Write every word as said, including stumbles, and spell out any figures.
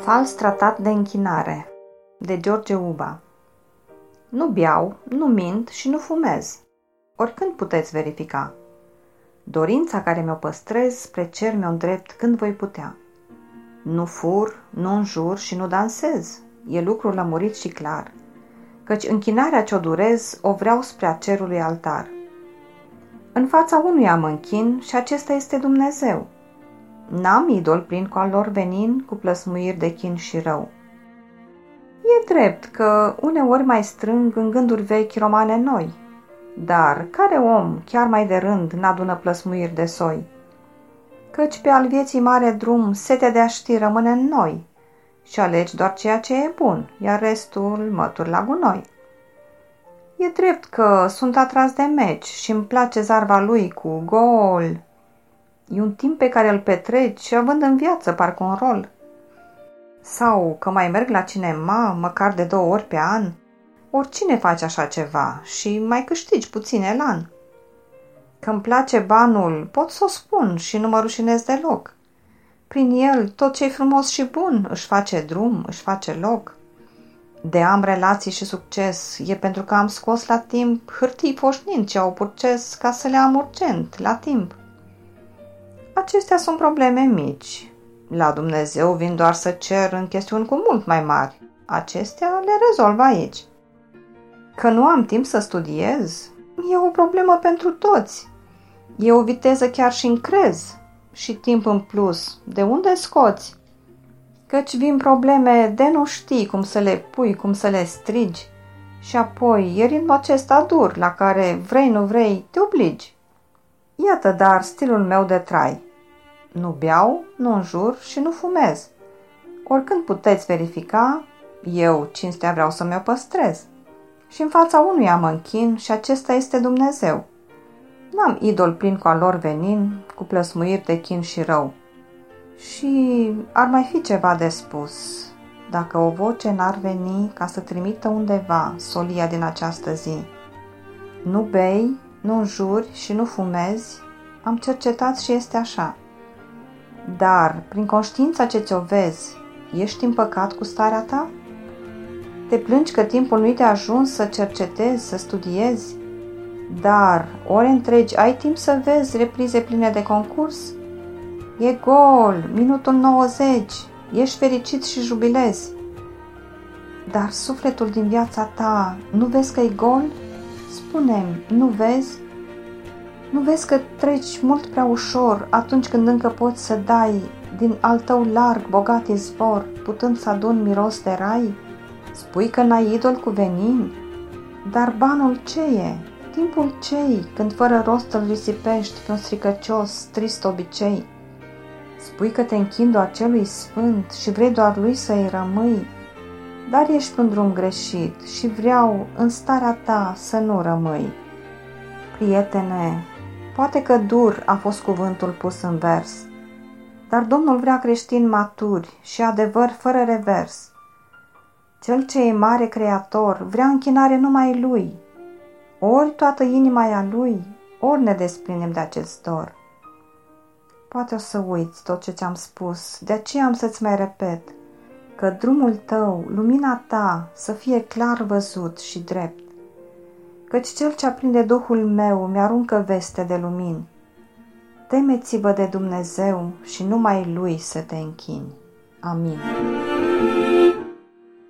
Fals tratat de închinare de George Uba. Nu beau, nu mint și nu fumez. Oricând puteți verifica. Dorința care mi-o păstrez spre cer mi-o îndrept când voi putea. Nu fur, nu înjur și nu dansez. E lucru lămurit și clar. Căci închinarea ce-o durez o vreau spre a cerului altar. În fața unuia mă închin și acesta este Dumnezeu. N-am idol plin cu al lor venin, cu plăsmuiri de chin și rău. E drept că uneori mai strâng în gânduri vechi romane noi, dar care om, chiar mai de rând, n-adună plăsmuiri de soi? Căci pe al vieții mare drum, setea de a ști rămâne în noi și alegi doar ceea ce e bun, iar restul mături la gunoi. E drept că sunt atras de meci și-mi place zarva lui cu gol. E un timp pe care îl petreci având în viață parcă un rol. Sau că mai merg la cinema măcar de două ori pe an. Oricine face așa ceva și mai câștigi puțin elan. Că-mi place banul pot să o spun și nu mă rușinez deloc. Prin el tot ce-i frumos și bun își face drum, își face loc. De am relații și succes e pentru că am scos la timp hârtii poșnind ce au purces ca să le am urgent, la timp. Acestea sunt probleme mici. La Dumnezeu vin doar să cer în chestiuni cu mult mai mari. Acestea le rezolv aici. Că nu am timp să studiez e o problemă pentru toți. E o viteză chiar și încrez. Și timp în plus, de unde scoți? Căci vin probleme de nu știi cum să le pui, cum să le strigi. Și apoi e ritmul acesta dur la care vrei nu vrei te obligi. Iată dar stilul meu de trai. Nu beau, nu înjur și nu fumez. Oricând puteți verifica, eu cinstea vreau să mi-o păstrez. Și în fața unuia mă închin și acesta este Dumnezeu. N-am idol plin cu al lor venin, cu plăsmuiri de chin și rău. Și ar mai fi ceva de spus, dacă o voce n-ar veni ca să trimită undeva solia din această zi. Nu bei, nu înjuri și nu fumezi, am cercetat și este așa. Dar, prin conștiința ce ți-o vezi, ești împăcat cu starea ta? Te plângi că timpul nu-i de ajuns să cercetezi, să studiezi? Dar, ore întregi, ai timp să vezi reprize pline de concurs? E gol, minutul nouăzeci, ești fericit și jubilezi. Dar sufletul din viața ta, nu vezi că e gol? Spune-mi, nu vezi? Nu vezi că treci mult prea ușor atunci când încă poți să dai din al tău larg, bogat izvor, putând să adun miros de rai? Spui că n-ai idol cu venin? Dar banul ce e? Timpul ce-i când fără rost îl risipești pe un stricăcios, trist obicei? Spui că te închini doar celui sfânt și vrei doar lui să-i rămâi, dar ești pe un drum greșit și vreau în starea ta să nu rămâi. Prietene, poate că dur a fost cuvântul pus în vers, dar Domnul vrea creștini maturi și adevăr fără revers. Cel ce e mare creator vrea închinare numai lui, ori toată inima e a lui, ori ne desprindem de acest dor. Poate o să uiți tot ce ți-am spus, de aceea am să-ți mai repet, că drumul tău, lumina ta, să fie clar văzut și drept. Căci cel ce aprinde Duhul meu mi-aruncă veste de lumini. Temeți-vă de Dumnezeu și numai Lui să te închini. Amin.